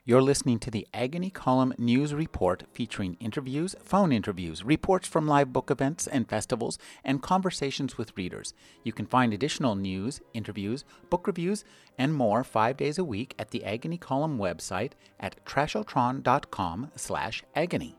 You're listening to the Agony Column News Report featuring interviews, phone interviews, reports from live book events and festivals, and conversations with readers. You can find additional news, interviews, book reviews, and more 5 days a week at the Agony Column website at trashotron.com/agony.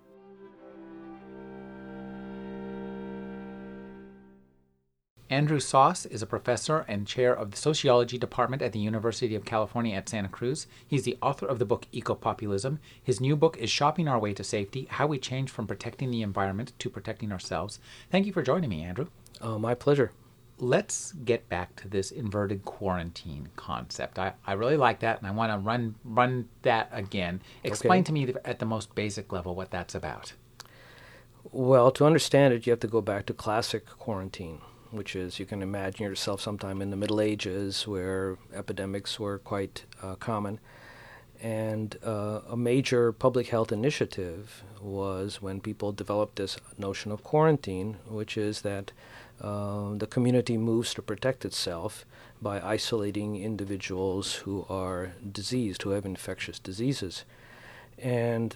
Andrew Sauce is a professor and chair of the Sociology Department at the University of California at Santa Cruz. He's the author of the book Ecopopulism. His new book is Shopping Our Way to Safety, How We Change from Protecting the Environment to Protecting Ourselves. Thank you for joining me, Andrew. My pleasure. Let's get back to this inverted quarantine concept. I really like that, and I want to run that again. Explain to me at the most basic level what that's about. Well, to understand it, you have to go back to classic quarantine, which is, you can imagine yourself sometime in the Middle Ages where epidemics were quite common. And a major public health initiative was when people developed this notion of quarantine, which is that the community moves to protect itself by isolating individuals who are diseased, who have infectious diseases. And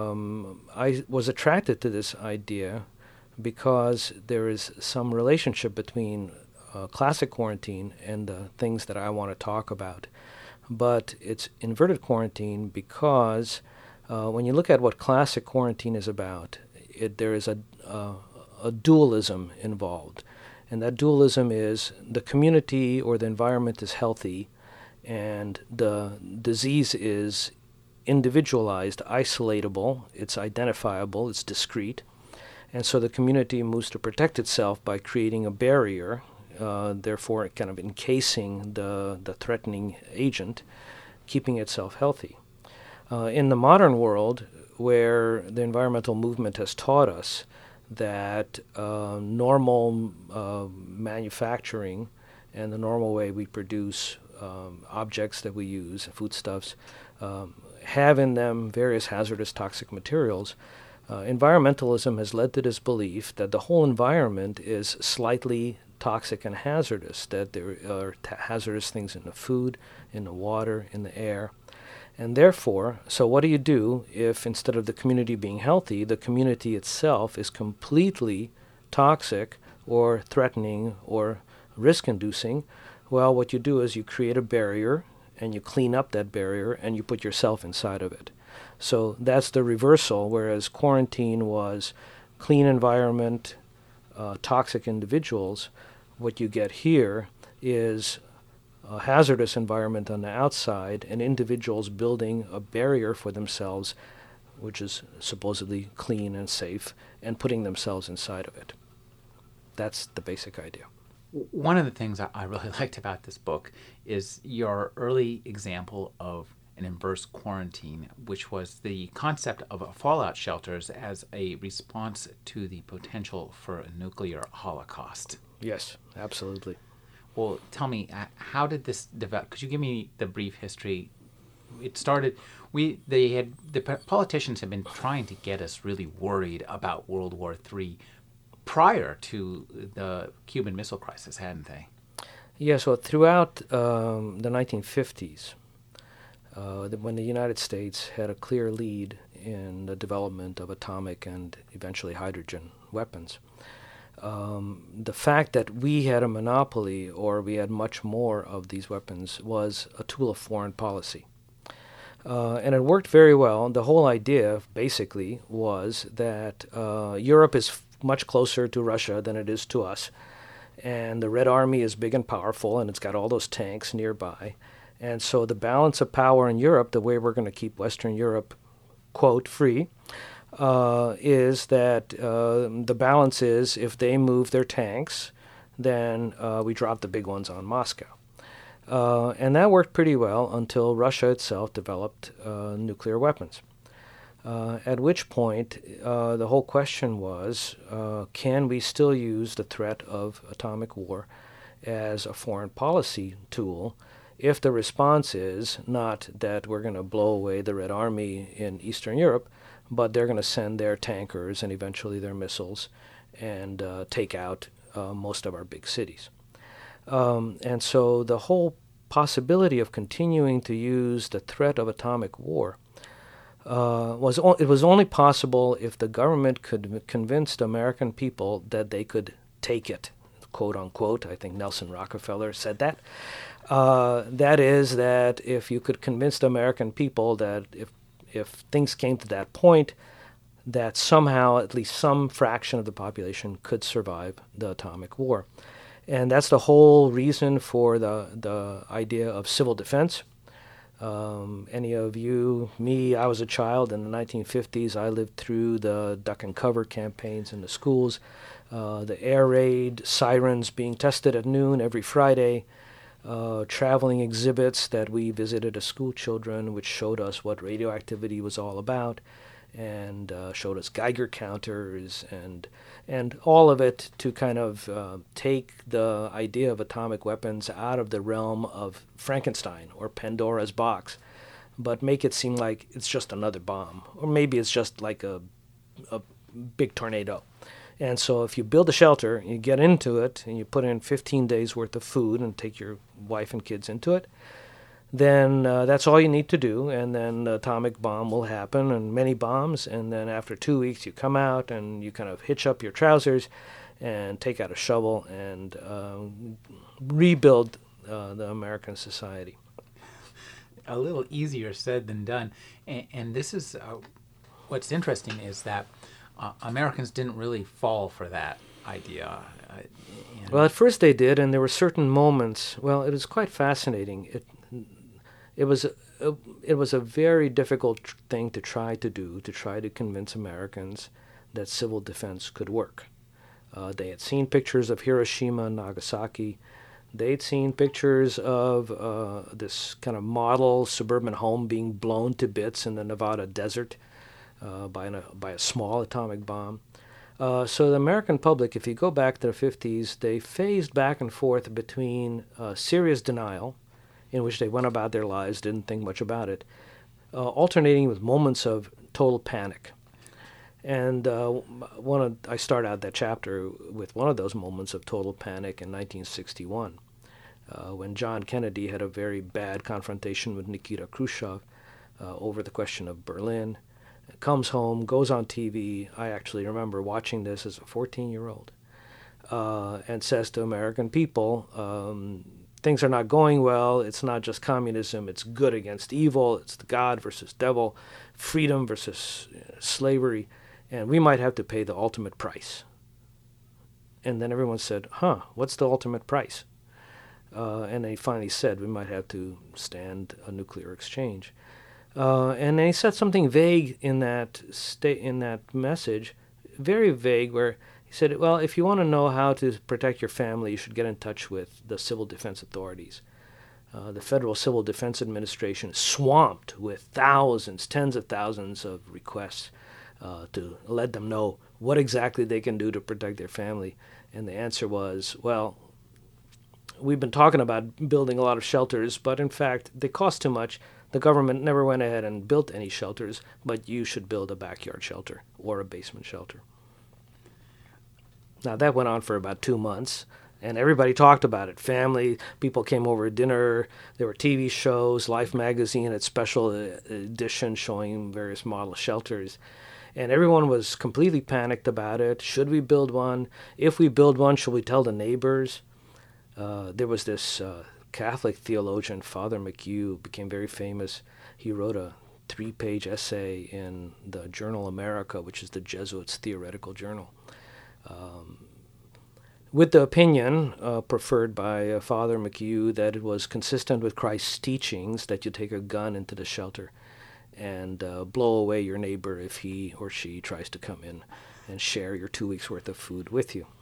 I was attracted to this idea because there is some relationship between classic quarantine and the things that I want to talk about. But it's inverted quarantine because when you look at what classic quarantine is about, there is a dualism involved. And that dualism is the community or the environment is healthy and the disease is individualized, isolatable, it's identifiable, it's discrete. And so the community moves to protect itself by creating a barrier, therefore kind of encasing the threatening agent, keeping itself healthy. In the modern world, where the environmental movement has taught us that normal manufacturing and the normal way we produce objects that we use, foodstuffs, have in them various hazardous toxic materials, environmentalism has led to this belief that the whole environment is slightly toxic and hazardous, that there are hazardous things in the food, in the water, in the air. And therefore, so what do you do if instead of the community being healthy, the community itself is completely toxic or threatening or risk-inducing? Well, what you do is you create a barrier and you clean up that barrier and you put yourself inside of it. So that's the reversal, whereas quarantine was clean environment, toxic individuals. What you get here is a hazardous environment on the outside and individuals building a barrier for themselves, which is supposedly clean and safe, and putting themselves inside of it. That's the basic idea. One of the things I really liked about this book is your early example of an inverse quarantine, which was the concept of fallout shelters as a response to the potential for a nuclear holocaust. Yes, absolutely. Well, tell me, how did this develop? Could you give me the brief history? It started, the politicians had been trying to get us really worried about World War III prior to the Cuban Missile Crisis, hadn't they? Yes, well, throughout the 1950s, when the United States had a clear lead in the development of atomic and eventually hydrogen weapons, the fact that we had a monopoly or we had much more of these weapons was a tool of foreign policy. And it worked very well. The whole idea, basically, was that Europe is much closer to Russia than it is to us. And the Red Army is big and powerful, and it's got all those tanks nearby. And so the balance of power in Europe, the way we're going to keep Western Europe, quote, free, is that the balance is if they move their tanks, then we drop the big ones on Moscow. And that worked pretty well until Russia itself developed nuclear weapons. At which point, the whole question was, can we still use the threat of atomic war as a foreign policy tool if the response is not that we're going to blow away the Red Army in Eastern Europe, but they're going to send their tankers and eventually their missiles and take out most of our big cities. And so the whole possibility of continuing to use the threat of atomic war it was only possible if the government could convince the American people that they could take it, quote unquote. I think Nelson Rockefeller said that. That is, that if you could convince the American people that if things came to that point, that somehow at least some fraction of the population could survive the atomic war. And that's the whole reason for the idea of civil defense. Any of you, me, I was a child in the 1950s. I lived through the duck and cover campaigns in the schools, the air raid, sirens being tested at noon every Friday, traveling exhibits that we visited as school children, which showed us what radioactivity was all about, and showed us Geiger counters, and all of it to kind of take the idea of atomic weapons out of the realm of Frankenstein or Pandora's box, but make it seem like it's just another bomb, or maybe it's just like a big tornado. And so if you build a shelter, you get into it, and you put in 15 days worth of food and take your wife and kids into it, then that's all you need to do, and then the atomic bomb will happen, and many bombs, and then after 2 weeks you come out and you kind of hitch up your trousers and take out a shovel and rebuild the American society. A little easier said than done. And this is what's interesting is that Americans didn't really fall for that idea. Well, at first they did, and there were certain moments. Well, it was quite fascinating. It was a very difficult thing to try to convince Americans that civil defense could work. They had seen pictures of Hiroshima and Nagasaki. They'd seen pictures of this kind of model suburban home being blown to bits in the Nevada desert by a small atomic bomb. So the American public, if you go back to the 50s, they phased back and forth between serious denial, in which they went about their lives, didn't think much about it, alternating with moments of total panic. And I start out that chapter with one of those moments of total panic in 1961, when John Kennedy had a very bad confrontation with Nikita Khrushchev over the question of Berlin. Comes home, goes on TV. I actually remember watching this as a 14-year-old, and says to American people, things are not going well. It's not just communism. It's good against evil. It's the God versus devil, freedom versus slavery, and we might have to pay the ultimate price. And then everyone said, what's the ultimate price? And they finally said, we might have to stand a nuclear exchange. And then he said something vague in that message, very vague, where he said, well, if you want to know how to protect your family, you should get in touch with the civil defense authorities. The Federal Civil Defense Administration is swamped with thousands, tens of thousands of requests to let them know what exactly they can do to protect their family. And the answer was, well, we've been talking about building a lot of shelters, but in fact, they cost too much. The government never went ahead and built any shelters, but you should build a backyard shelter or a basement shelter. Now, that went on for about 2 months, and everybody talked about it. Family, people came over at dinner. There were TV shows. Life magazine had special editions showing various model shelters. And everyone was completely panicked about it. Should we build one? If we build one, should we tell the neighbors? There was this Catholic theologian, Father McHugh, became very famous. He wrote a 3-page essay in the journal America, which is the Jesuits' theoretical journal, with the opinion preferred by Father McHugh that it was consistent with Christ's teachings that you take a gun into the shelter and blow away your neighbor if he or she tries to come in and share your 2 weeks' worth of food with you.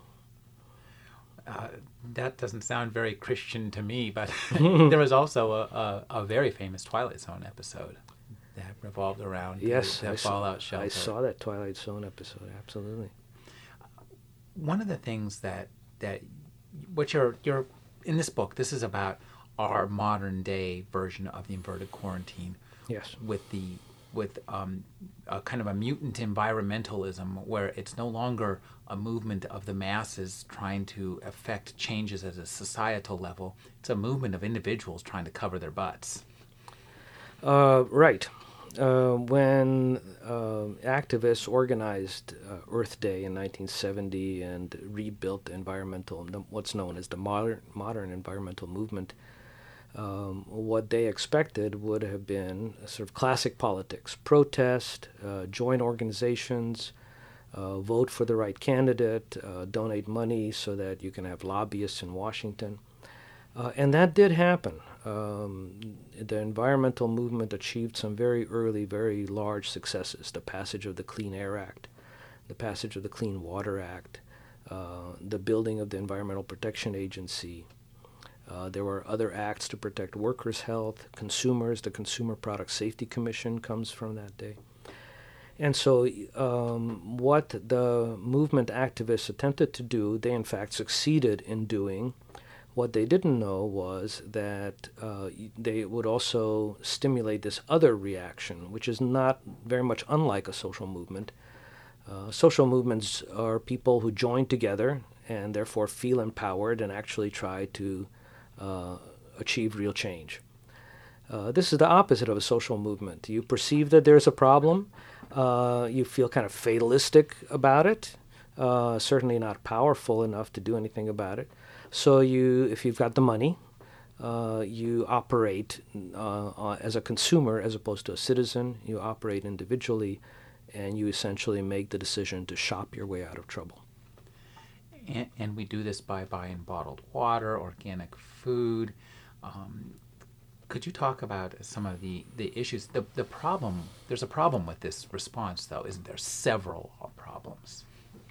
That doesn't sound very Christian to me, but there was also a very famous Twilight Zone episode that revolved around the fallout shelter. I saw that Twilight Zone episode, absolutely. One of the things that what you're in this book, this is about our modern day version of the inverted quarantine. Yes. With a kind of a mutant environmentalism where it's no longer a movement of the masses trying to affect changes at a societal level. It's a movement of individuals trying to cover their butts. Right. when activists organized Earth Day in 1970 and rebuilt what's known as the modern environmental movement, what they expected would have been sort of classic politics: protest, join organizations, vote for the right candidate, donate money so that you can have lobbyists in Washington. And that did happen. The environmental movement achieved some very early, very large successes: the passage of the Clean Air Act, the passage of the Clean Water Act, the building of the Environmental Protection Agency. There were other acts to protect workers' health, consumers. The Consumer Product Safety Commission comes from that day. And so what the movement activists attempted to do, they in fact succeeded in doing. What they didn't know was that they would also stimulate this other reaction, which is not very much unlike a social movement. Social movements are people who join together and therefore feel empowered and actually try to achieve real change. This is the opposite of a social movement. You perceive that there's a problem. You feel kind of fatalistic about it, certainly not powerful enough to do anything about it. So if you've got the money, you operate as a consumer as opposed to a citizen. You operate individually, and you essentially make the decision to shop your way out of trouble. And we do this by buying bottled water, organic food. Could you talk about some of the issues? The problem, there's a problem with this response, though, isn't there? Several problems.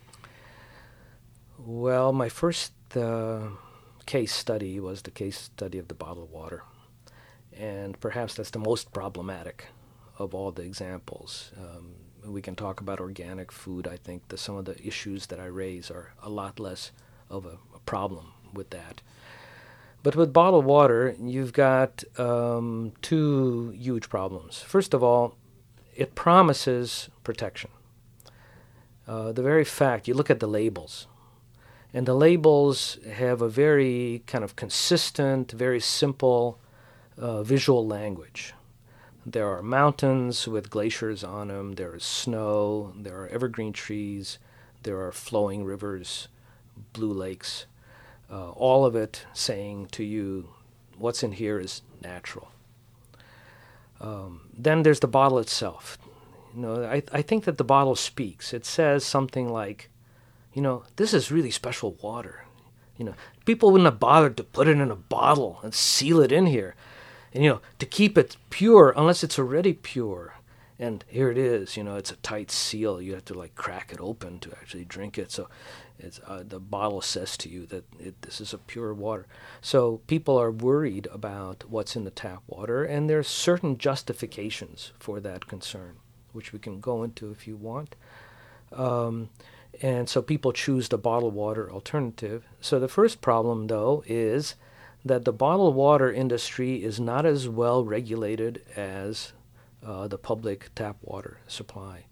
Well, my first case study was the case study of the bottled water. And perhaps that's the most problematic of all the examples. We can talk about organic food. I think that some of the issues that I raise are a lot less of a problem with that. But with bottled water, you've got two huge problems. First of all, it promises protection. The very fact, you look at the labels, and the labels have a very kind of consistent, very simple visual language. There are mountains with glaciers on them, there is snow, there are evergreen trees, there are flowing rivers, blue lakes, all of it saying to you, what's in here is natural. Then there's the bottle itself. I think that the bottle speaks. It says something like, this is really special water. People wouldn't have bothered to put it in a bottle and seal it in here. And, to keep it pure, unless it's already pure. And here it is, it's a tight seal. You have to, crack it open to actually drink it. So it's the bottle says to you that this is a pure water. So people are worried about what's in the tap water, and there's certain justifications for that concern, which we can go into if you want. And so people choose the bottled water alternative. So the first problem, though, is that the bottled water industry is not as well regulated as the public tap water supply.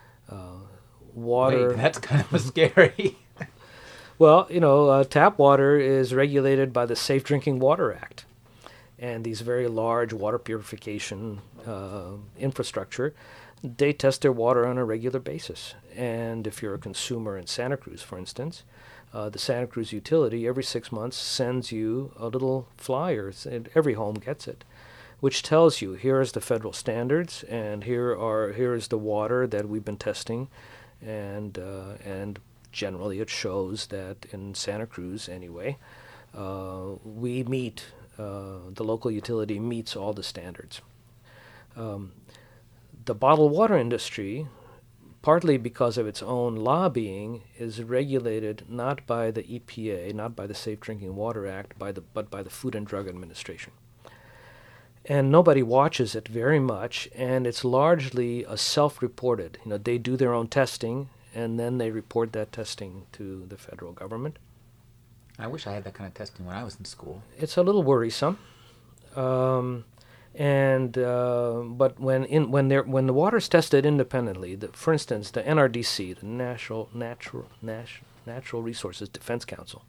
Wait, that's kind of scary. Well, tap water is regulated by the Safe Drinking Water Act. And these very large water purification infrastructure, they test their water on a regular basis. And if you're a consumer in Santa Cruz, for instance, the Santa Cruz utility every 6 months sends you a little flyer, and every home gets it, which tells you here is the federal standards, and here is the water that we've been testing, and generally it shows that in Santa Cruz anyway, we meet the local utility meets all the standards. The bottled water industry, partly because of its own lobbying, is regulated not by the EPA, not by the Safe Drinking Water Act, but by the Food and Drug Administration. And nobody watches it very much, and it's largely a self-reported. They do their own testing, and then they report that testing to the federal government. I wish I had that kind of testing when I was in school. It's a little worrisome. But when the water is tested independently, for instance, the NRDC, the Natural Resources Defense Council,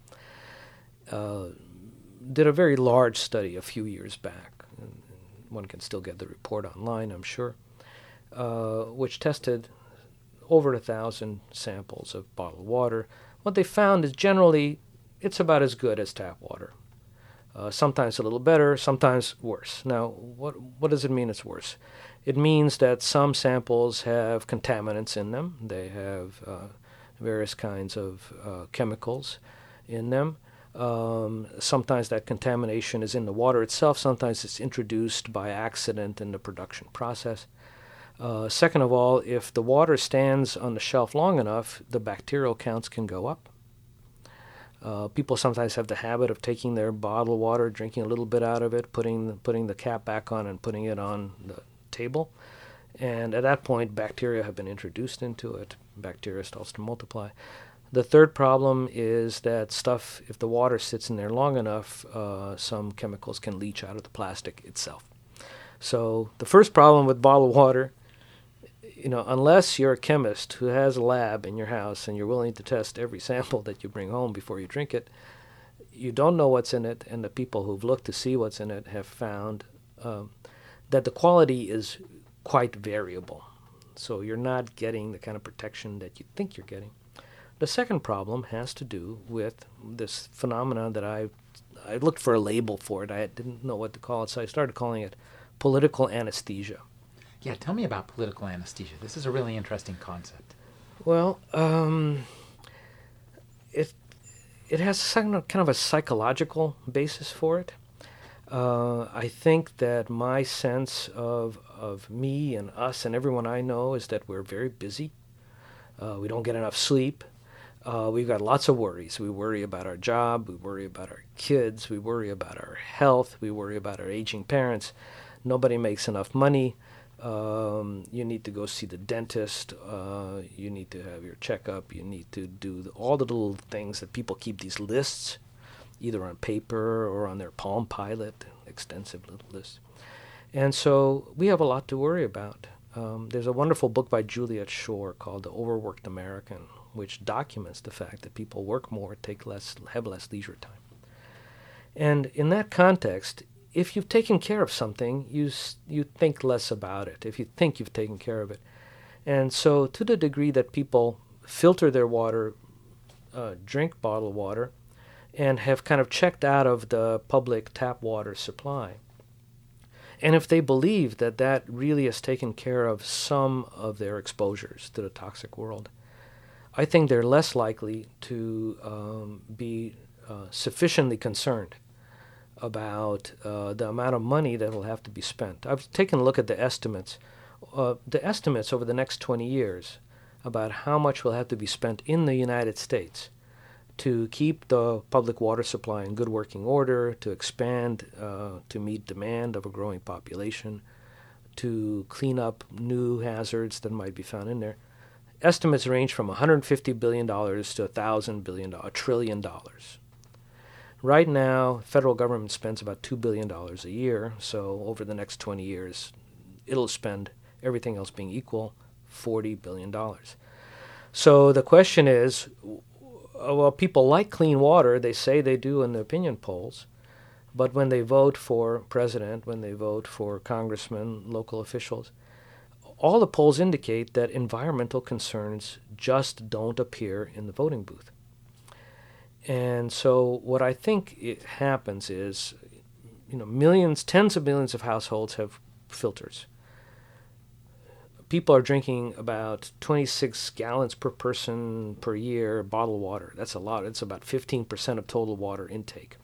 did a very large study a few years back. One can still get the report online, I'm sure. which tested over 1,000 samples of bottled water. What they found is generally it's about as good as tap water. Sometimes a little better, sometimes worse. Now, what does it mean it's worse? It means that some samples have contaminants in them. They have various kinds of chemicals in them. Sometimes that contamination is in the water itself. Sometimes it's introduced by accident in the production process. Second of all, if the water stands on the shelf long enough, the bacterial counts can go up. People sometimes have the habit of taking their bottled water, drinking a little bit out of it, putting the cap back on and putting it on the table. And at that point, bacteria have been introduced into it. Bacteria starts to multiply. The third problem is that stuff, if the water sits in there long enough, some chemicals can leach out of the plastic itself. So the first problem with bottled water, unless you're a chemist who has a lab in your house and you're willing to test every sample that you bring home before you drink it, you don't know what's in it, and the people who've looked to see what's in it have found that the quality is quite variable. So you're not getting the kind of protection that you think you're getting. The second problem has to do with this phenomenon that I looked for a label for it. I didn't know what to call it, so I started calling it political anesthesia. Yeah, tell me about political anesthesia. This is a really interesting concept. Well, it has some kind of a psychological basis for it. I think that my sense of me and us and everyone I know is that we're very busy. We don't get enough sleep. We've got lots of worries. We worry about our job. We worry about our kids. We worry about our health. We worry about our aging parents. Nobody makes enough money. You need to go see the dentist. You need to have your checkup. You need to do all the little things that people keep these lists, either on paper or on their Palm Pilot, extensive little lists. And so we have a lot to worry about. There's a wonderful book by Juliet Schor called The Overworked American, which documents the fact that people work more, have less leisure time. And in that context, if you've taken care of something, you think less about it, if you think you've taken care of it. And so to the degree that people filter their water, drink bottled water, and have kind of checked out of the public tap water supply, and if they believe that that really has taken care of some of their exposures to the toxic world, I think they're less likely to be sufficiently concerned about the amount of money that will have to be spent. I've taken a look at the estimates. The estimates over the next 20 years about how much will have to be spent in the United States to keep the public water supply in good working order, to expand to meet demand of a growing population, to clean up new hazards that might be found in there. Estimates range from $150 billion to $1,000 billion, $1 trillion. Right now, federal government spends about $2 billion a year, so over the next 20 years, it'll spend, everything else being equal, $40 billion. So the question is, well, people like clean water, they say they do in the opinion polls, but when they vote for president, when they vote for congressmen, local officials, all the polls indicate that environmental concerns just don't appear in the voting booth. And so what I think it happens is, millions, tens of millions of households have filters. People are drinking about 26 gallons per person per year bottled water. That's a lot. It's about 15% of total water intake.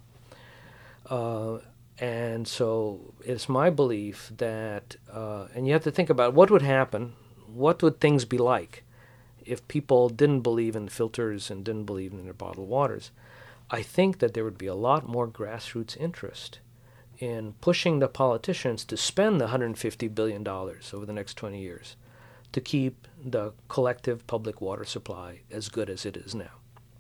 And so it's my belief that, and you have to think about what would happen, what would things be like if people didn't believe in filters and didn't believe in their bottled waters. I think that there would be a lot more grassroots interest in pushing the politicians to spend the $150 billion over the next 20 years to keep the collective public water supply as good as it is now.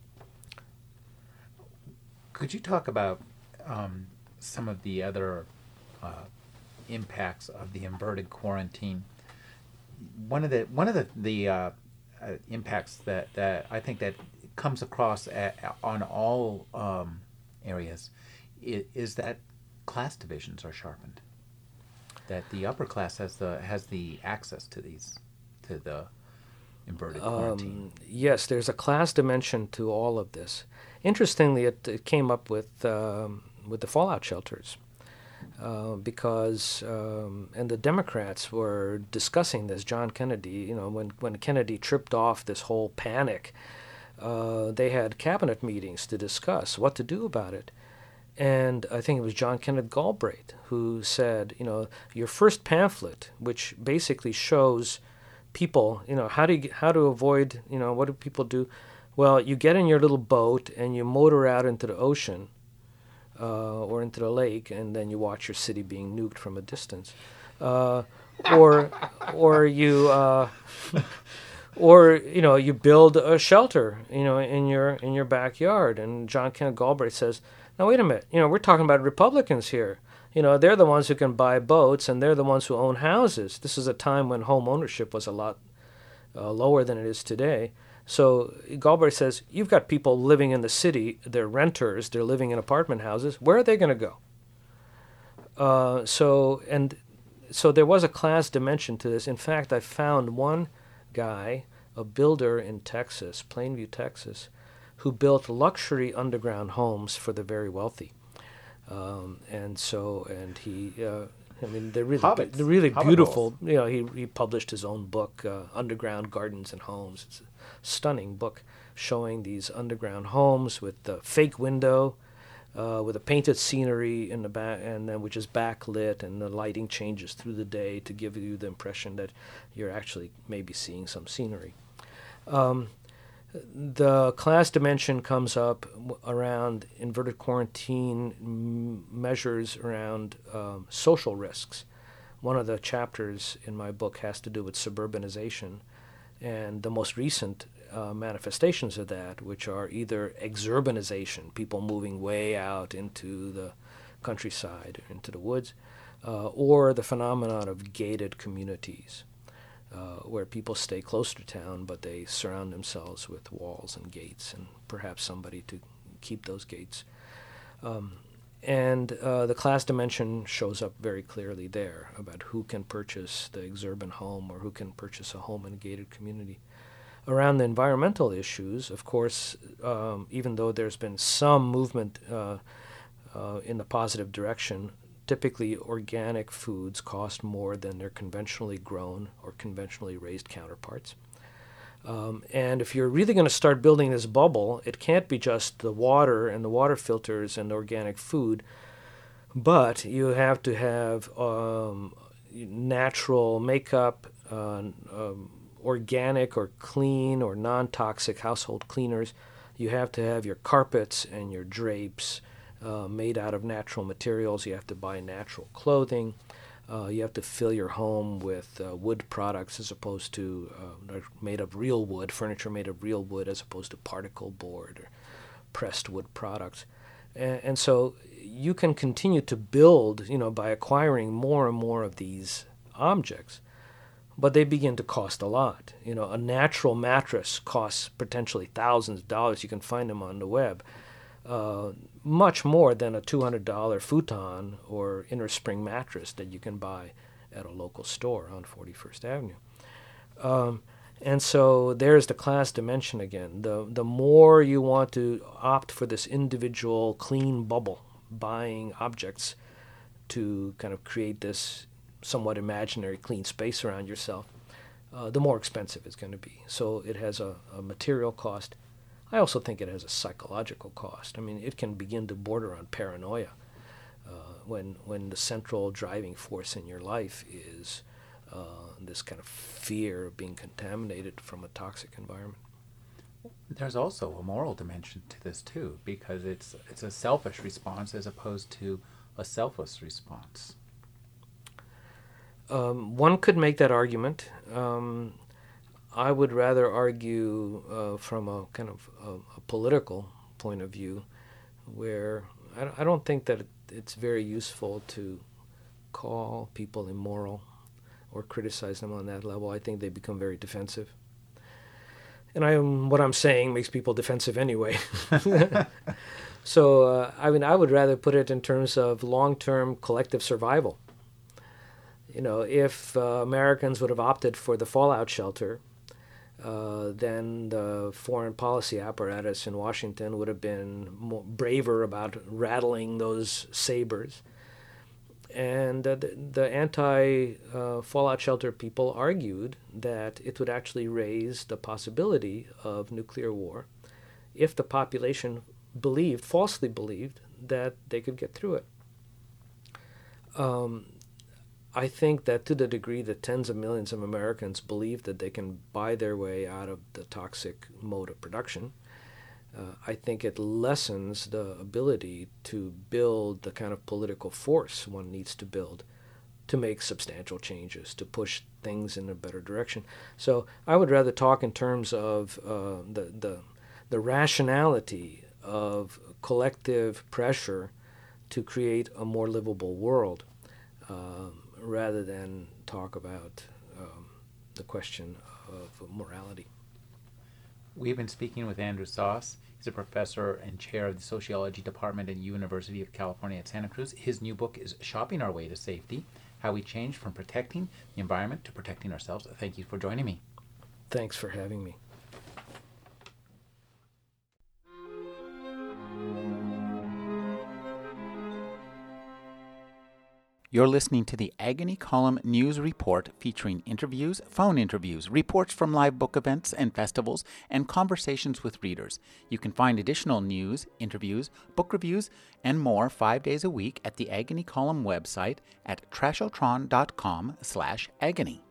Could you talk about some of the other impacts of the inverted quarantine? One of the impacts that I think that comes across on all areas is that class divisions are sharpened. that the upper class has the access to the inverted quarantine. Yes, there's a class dimension to all of this. Interestingly, it came up with the fallout shelters. Because and the Democrats were discussing this. John Kennedy, when Kennedy tripped off this whole panic, they had cabinet meetings to discuss what to do about it. And I think it was John Kenneth Galbraith who said, your first pamphlet, which basically shows people, how to avoid, what do people do? Well, you get in your little boat and you motor out into the ocean. Or into the lake, and then you watch your city being nuked from a distance, or you build a shelter, in your backyard. And John Kenneth Galbraith says, "Now wait a minute, we're talking about Republicans here. They're the ones who can buy boats, and they're the ones who own houses. This is a time when home ownership was a lot lower than it is today." So Galbraith says, you've got people living in the city, they're renters, they're living in apartment houses. Where are they going to go? So there was a class dimension to this. In fact, I found one guy, a builder in Texas, Plainview, Texas, who built luxury underground homes for the very wealthy. They're really beautiful. He published his own book, Underground Gardens and Homes. It's a stunning book showing these underground homes with the fake window, with a painted scenery in the back, and then which is backlit, and the lighting changes through the day to give you the impression that you're actually maybe seeing some scenery. The class dimension comes up around inverted quarantine measures around social risks. One of the chapters in my book has to do with suburbanization, and the most recent manifestations of that, which are either exurbanization, people moving way out into the countryside, into the woods, or the phenomenon of gated communities. Where people stay close to town, but they surround themselves with walls and gates and perhaps somebody to keep those gates. The class dimension shows up very clearly there about who can purchase the exurban home or who can purchase a home in a gated community. Around the environmental issues, of course, even though there's been some movement in the positive direction, typically organic foods cost more than their conventionally grown or conventionally raised counterparts. And if you're really going to start building this bubble, it can't be just the water and the water filters and the organic food, but you have to have natural makeup, organic or clean or non-toxic household cleaners. You have to have your carpets and your drapes made out of natural materials. You have to buy natural clothing. You have to fill your home with wood products as opposed to made of real wood, furniture made of real wood as opposed to particle board or pressed wood products. And so you can continue to build, by acquiring more and more of these objects, but they begin to cost a lot. A natural mattress costs potentially thousands of dollars. You can find them on the web. Much more than a $200 futon or inner spring mattress that you can buy at a local store on 41st Avenue. And so there's the class dimension again. The more you want to opt for this individual clean bubble, buying objects to kind of create this somewhat imaginary clean space around yourself, the more expensive it's going to be. So it has a material cost. I also think it has a psychological cost. I mean, it can begin to border on paranoia when the central driving force in your life is this kind of fear of being contaminated from a toxic environment. There's also a moral dimension to this too, because it's a selfish response as opposed to a selfless response. One could make that argument. I would rather argue from a kind of a political point of view, where I don't think that it's very useful to call people immoral or criticize them on that level. I think they become very defensive. And what I'm saying makes people defensive anyway. So, I would rather put it in terms of long-term collective survival. If Americans would have opted for the fallout shelter, then the foreign policy apparatus in Washington would have been braver about rattling those sabers. And the anti-fallout shelter people argued that it would actually raise the possibility of nuclear war if the population falsely believed, that they could get through it. I think that to the degree that tens of millions of Americans believe that they can buy their way out of the toxic mode of production, I think it lessens the ability to build the kind of political force one needs to build to make substantial changes, to push things in a better direction. So I would rather talk in terms of the rationality of collective pressure to create a more livable world, rather than talk about the question of morality. We've been speaking with Andrew Soss. He's a professor and chair of the Sociology Department at University of California at Santa Cruz. His new book is Shopping Our Way to Safety: How We Changed from Protecting the Environment to Protecting Ourselves. Thank you for joining me. Thanks for having me. You're listening to the Agony Column News Report, featuring interviews, phone interviews, reports from live book events and festivals, and conversations with readers. You can find additional news, interviews, book reviews, and more 5 days a week at the Agony Column website at trashotron.com/agony.